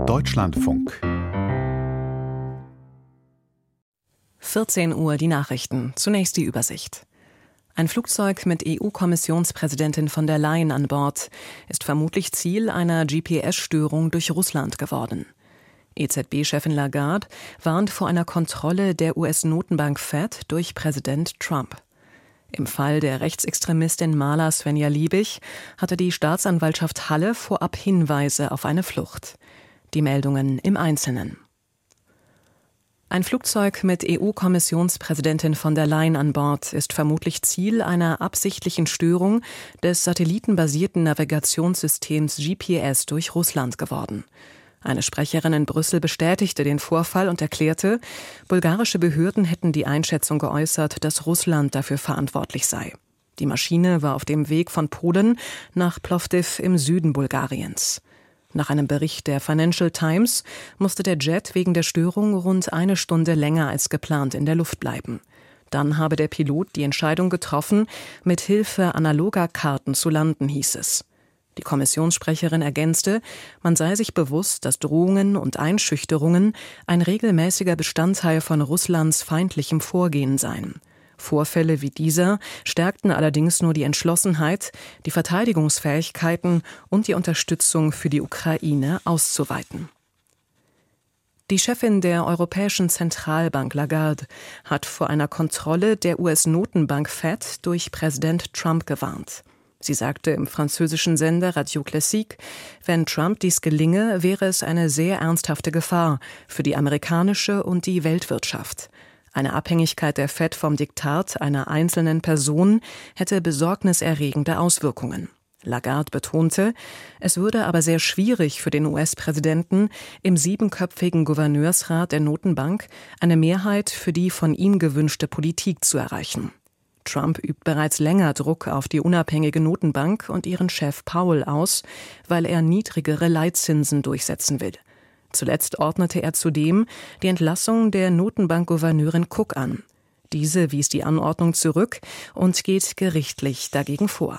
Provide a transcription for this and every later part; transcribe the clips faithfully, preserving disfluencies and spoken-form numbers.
Deutschlandfunk. vierzehn Uhr die Nachrichten. Zunächst die Übersicht. Ein Flugzeug mit E U-Kommissionspräsidentin von der Leyen an Bord ist vermutlich Ziel einer G P S-Störung durch Russland geworden. E Z B-Chefin Lagarde warnt vor einer Kontrolle der U S-Notenbank Fed durch Präsident Trump. Im Fall der Rechtsextremistin Marla Svenja Liebig hatte die Staatsanwaltschaft Halle vorab Hinweise auf eine Flucht. Die Meldungen im Einzelnen. Ein Flugzeug mit E U-Kommissionspräsidentin von der Leyen an Bord ist vermutlich Ziel einer absichtlichen Störung des satellitenbasierten Navigationssystems G P S durch Russland geworden. Eine Sprecherin in Brüssel bestätigte den Vorfall und erklärte, bulgarische Behörden hätten die Einschätzung geäußert, dass Russland dafür verantwortlich sei. Die Maschine war auf dem Weg von Polen nach Plovdiv im Süden Bulgariens. Nach einem Bericht der Financial Times musste der Jet wegen der Störung rund eine Stunde länger als geplant in der Luft bleiben. Dann habe der Pilot die Entscheidung getroffen, mit Hilfe analoger Karten zu landen, hieß es. Die Kommissionssprecherin ergänzte, man sei sich bewusst, dass Drohungen und Einschüchterungen ein regelmäßiger Bestandteil von Russlands feindlichem Vorgehen seien. Vorfälle wie dieser stärkten allerdings nur die Entschlossenheit, die Verteidigungsfähigkeiten und die Unterstützung für die Ukraine auszuweiten. Die Chefin der Europäischen Zentralbank Lagarde hat vor einer Kontrolle der U S-Notenbank Fed durch Präsident Trump gewarnt. Sie sagte im französischen Sender Radio Classique, wenn Trump dies gelinge, wäre es eine sehr ernsthafte Gefahr für die amerikanische und die Weltwirtschaft. Eine Abhängigkeit der Fed vom Diktat einer einzelnen Person hätte besorgniserregende Auswirkungen. Lagarde betonte, es würde aber sehr schwierig für den U S-Präsidenten, im siebenköpfigen Gouverneursrat der Notenbank eine Mehrheit für die von ihm gewünschte Politik zu erreichen. Trump übt bereits länger Druck auf die unabhängige Notenbank und ihren Chef Powell aus, weil er niedrigere Leitzinsen durchsetzen will. Zuletzt ordnete er zudem die Entlassung der Notenbankgouverneurin Cook an. Diese wies die Anordnung zurück und geht gerichtlich dagegen vor.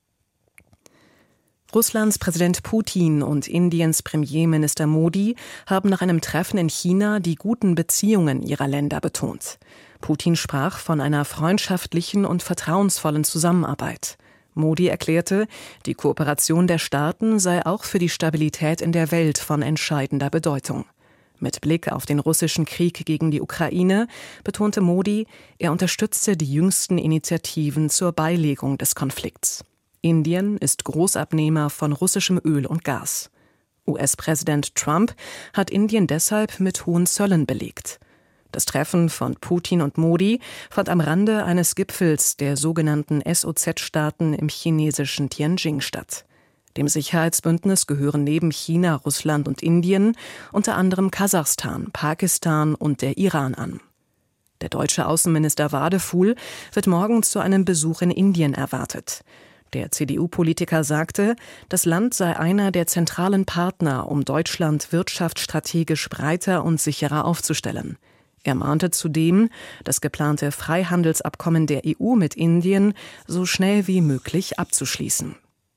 Russlands Präsident Putin und Indiens Premierminister Modi haben nach einem Treffen in China die guten Beziehungen ihrer Länder betont. Putin sprach von einer freundschaftlichen und vertrauensvollen Zusammenarbeit. Modi erklärte, die Kooperation der Staaten sei auch für die Stabilität in der Welt von entscheidender Bedeutung. Mit Blick auf den russischen Krieg gegen die Ukraine betonte Modi, er unterstütze die jüngsten Initiativen zur Beilegung des Konflikts. Indien ist Großabnehmer von russischem Öl und Gas. U S-Präsident Trump hat Indien deshalb mit hohen Zöllen belegt. Das Treffen von Putin und Modi fand am Rande eines Gipfels der sogenannten S O Z-Staaten im chinesischen Tianjin statt. Dem Sicherheitsbündnis gehören neben China, Russland und Indien unter anderem Kasachstan, Pakistan und der Iran an. Der deutsche Außenminister Wadefuhl wird morgen zu einem Besuch in Indien erwartet. Der C D U-Politiker sagte, das Land sei einer der zentralen Partner, um Deutschland wirtschaftsstrategisch breiter und sicherer aufzustellen. Er mahnte zudem, das geplante Freihandelsabkommen der E U mit Indien so schnell wie möglich abzuschließen.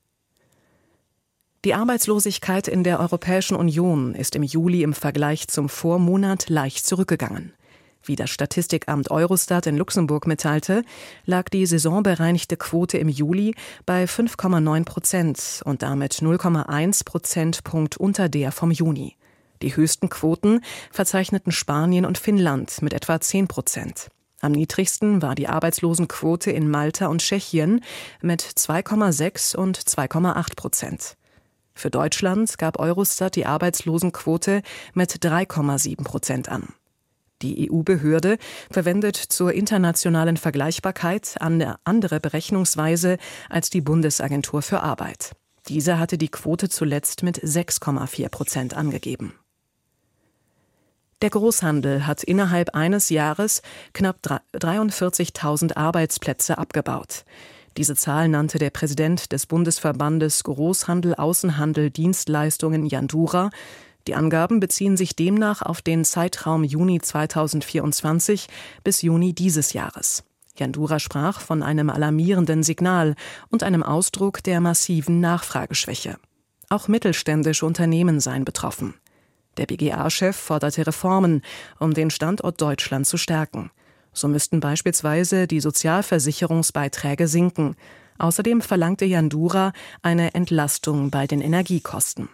Die Arbeitslosigkeit in der Europäischen Union ist im Juli im Vergleich zum Vormonat leicht zurückgegangen. Wie das Statistikamt Eurostat in Luxemburg mitteilte, lag die saisonbereinigte Quote im Juli bei fünf Komma neun Prozent und damit null Komma eins Prozentpunkt unter der vom Juni. Die höchsten Quoten verzeichneten Spanien und Finnland mit etwa zehn Prozent. Am niedrigsten war die Arbeitslosenquote in Malta und Tschechien mit zwei Komma sechs und zwei Komma acht Prozent. Für Deutschland gab Eurostat die Arbeitslosenquote mit drei Komma sieben Prozent an. Die E U-Behörde verwendet zur internationalen Vergleichbarkeit eine andere Berechnungsweise als die Bundesagentur für Arbeit. Diese hatte die Quote zuletzt mit sechs Komma vier Prozent angegeben. Der Großhandel hat innerhalb eines Jahres knapp dreiundvierzigtausend Arbeitsplätze abgebaut. Diese Zahl nannte der Präsident des Bundesverbandes Großhandel, Außenhandel, Dienstleistungen Jandura. Die Angaben beziehen sich demnach auf den Zeitraum Juni zweitausendvierundzwanzig bis Juni dieses Jahres. Jandura sprach von einem alarmierenden Signal und einem Ausdruck der massiven Nachfrageschwäche. Auch mittelständische Unternehmen seien betroffen. Der B G A-Chef forderte Reformen, um den Standort Deutschland zu stärken. So müssten beispielsweise die Sozialversicherungsbeiträge sinken. Außerdem verlangte Jandura eine Entlastung bei den Energiekosten.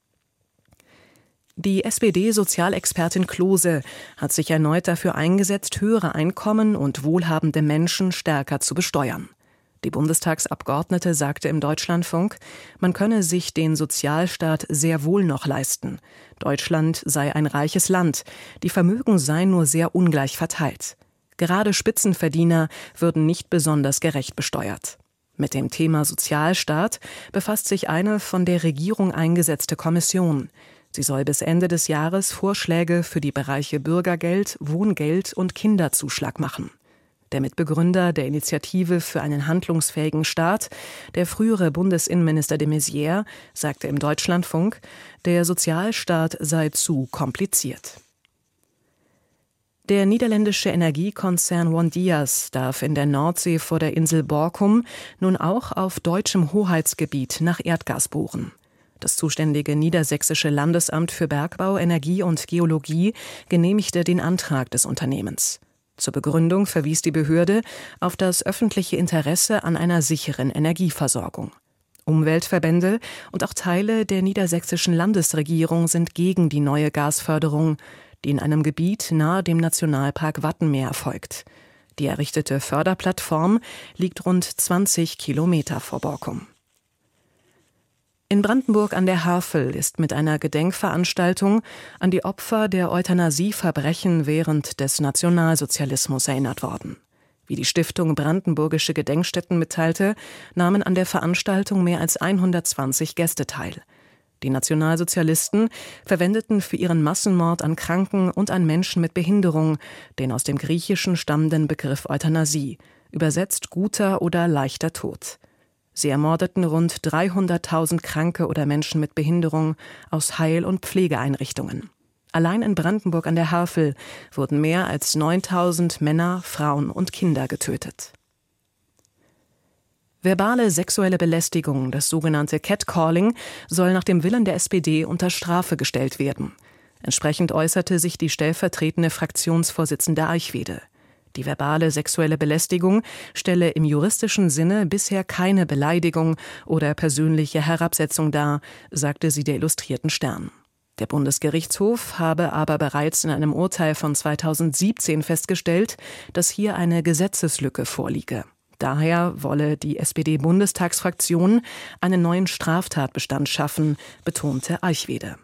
Die S P D-Sozialexpertin Klose hat sich erneut dafür eingesetzt, höhere Einkommen und wohlhabende Menschen stärker zu besteuern. Die Bundestagsabgeordnete sagte im Deutschlandfunk, man könne sich den Sozialstaat sehr wohl noch leisten. Deutschland sei ein reiches Land, die Vermögen seien nur sehr ungleich verteilt. Gerade Spitzenverdiener würden nicht besonders gerecht besteuert. Mit dem Thema Sozialstaat befasst sich eine von der Regierung eingesetzte Kommission. Sie soll bis Ende des Jahres Vorschläge für die Bereiche Bürgergeld, Wohngeld und Kinderzuschlag machen. Der Mitbegründer der Initiative für einen handlungsfähigen Staat, der frühere Bundesinnenminister de Maizière, sagte im Deutschlandfunk, der Sozialstaat sei zu kompliziert. Der niederländische Energiekonzern OneDias darf in der Nordsee vor der Insel Borkum nun auch auf deutschem Hoheitsgebiet nach Erdgas bohren. Das zuständige niedersächsische Landesamt für Bergbau, Energie und Geologie genehmigte den Antrag des Unternehmens. Zur Begründung verwies die Behörde auf das öffentliche Interesse an einer sicheren Energieversorgung. Umweltverbände und auch Teile der niedersächsischen Landesregierung sind gegen die neue Gasförderung, die in einem Gebiet nahe dem Nationalpark Wattenmeer erfolgt. Die errichtete Förderplattform liegt rund zwanzig Kilometer vor Borkum. In Brandenburg an der Havel ist mit einer Gedenkveranstaltung an die Opfer der Euthanasieverbrechen während des Nationalsozialismus erinnert worden. Wie die Stiftung Brandenburgische Gedenkstätten mitteilte, nahmen an der Veranstaltung mehr als hundertzwanzig Gäste teil. Die Nationalsozialisten verwendeten für ihren Massenmord an Kranken und an Menschen mit Behinderung den aus dem Griechischen stammenden Begriff Euthanasie, übersetzt guter oder leichter Tod. Sie ermordeten rund dreihunderttausend Kranke oder Menschen mit Behinderung aus Heil- und Pflegeeinrichtungen. Allein in Brandenburg an der Havel wurden mehr als neuntausend Männer, Frauen und Kinder getötet. Verbale sexuelle Belästigung, das sogenannte Catcalling, soll nach dem Willen der S P D unter Strafe gestellt werden. Entsprechend äußerte sich die stellvertretende Fraktionsvorsitzende Eichwede. Die verbale sexuelle Belästigung stelle im juristischen Sinne bisher keine Beleidigung oder persönliche Herabsetzung dar, sagte sie der Illustrierten Stern. Der Bundesgerichtshof habe aber bereits in einem Urteil von zweitausendsiebzehn festgestellt, dass hier eine Gesetzeslücke vorliege. Daher wolle die S P D-Bundestagsfraktion einen neuen Straftatbestand schaffen, betonte Eichwede.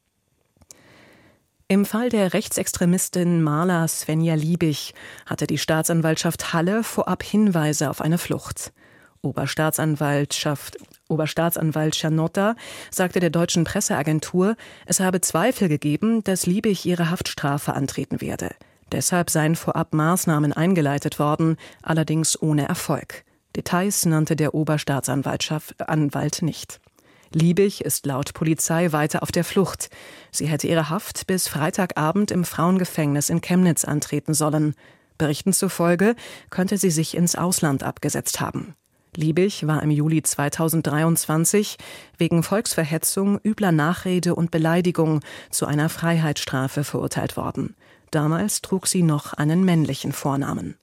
Im Fall der Rechtsextremistin Marla Svenja Liebig hatte die Staatsanwaltschaft Halle vorab Hinweise auf eine Flucht. Oberstaatsanwaltschaft, Oberstaatsanwalt Czernotta sagte der deutschen Presseagentur, es habe Zweifel gegeben, dass Liebig ihre Haftstrafe antreten werde. Deshalb seien vorab Maßnahmen eingeleitet worden, allerdings ohne Erfolg. Details nannte der Oberstaatsanwalt nicht. Liebig ist laut Polizei weiter auf der Flucht. Sie hätte ihre Haft bis Freitagabend im Frauengefängnis in Chemnitz antreten sollen. Berichten zufolge könnte sie sich ins Ausland abgesetzt haben. Liebig war im Juli zweitausenddreiundzwanzig wegen Volksverhetzung, übler Nachrede und Beleidigung zu einer Freiheitsstrafe verurteilt worden. Damals trug sie noch einen männlichen Vornamen.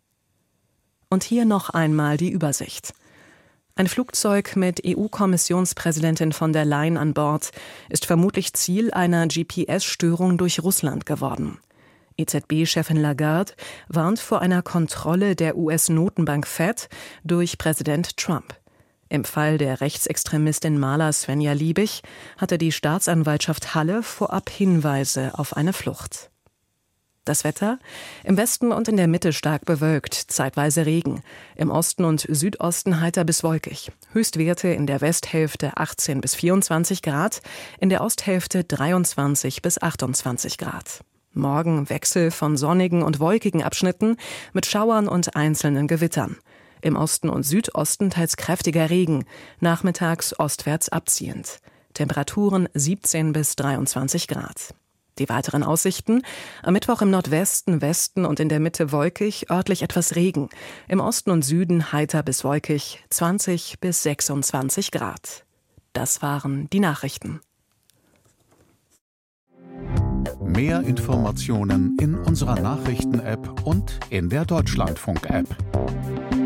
Und hier noch einmal die Übersicht. Ein Flugzeug mit E U-Kommissionspräsidentin von der Leyen an Bord ist vermutlich Ziel einer G P S-Störung durch Russland geworden. E Z B-Chefin Lagarde warnt vor einer Kontrolle der U S-Notenbank Fed durch Präsident Trump. Im Fall der Rechtsextremistin Marla Svenja Liebig hatte die Staatsanwaltschaft Halle vorab Hinweise auf eine Flucht. Das Wetter? Im Westen und in der Mitte stark bewölkt, zeitweise Regen. Im Osten und Südosten heiter bis wolkig. Höchstwerte in der Westhälfte achtzehn bis vierundzwanzig Grad, in der Osthälfte dreiundzwanzig bis achtundzwanzig Grad. Morgen Wechsel von sonnigen und wolkigen Abschnitten mit Schauern und einzelnen Gewittern. Im Osten und Südosten teils kräftiger Regen, nachmittags ostwärts abziehend. Temperaturen siebzehn bis dreiundzwanzig Grad. Die weiteren Aussichten: am Mittwoch im Nordwesten, Westen und in der Mitte wolkig, örtlich etwas Regen. Im Osten und Süden heiter bis wolkig, zwanzig bis sechsundzwanzig Grad. Das waren die Nachrichten. Mehr Informationen in unserer Nachrichten-App und in der Deutschlandfunk-App.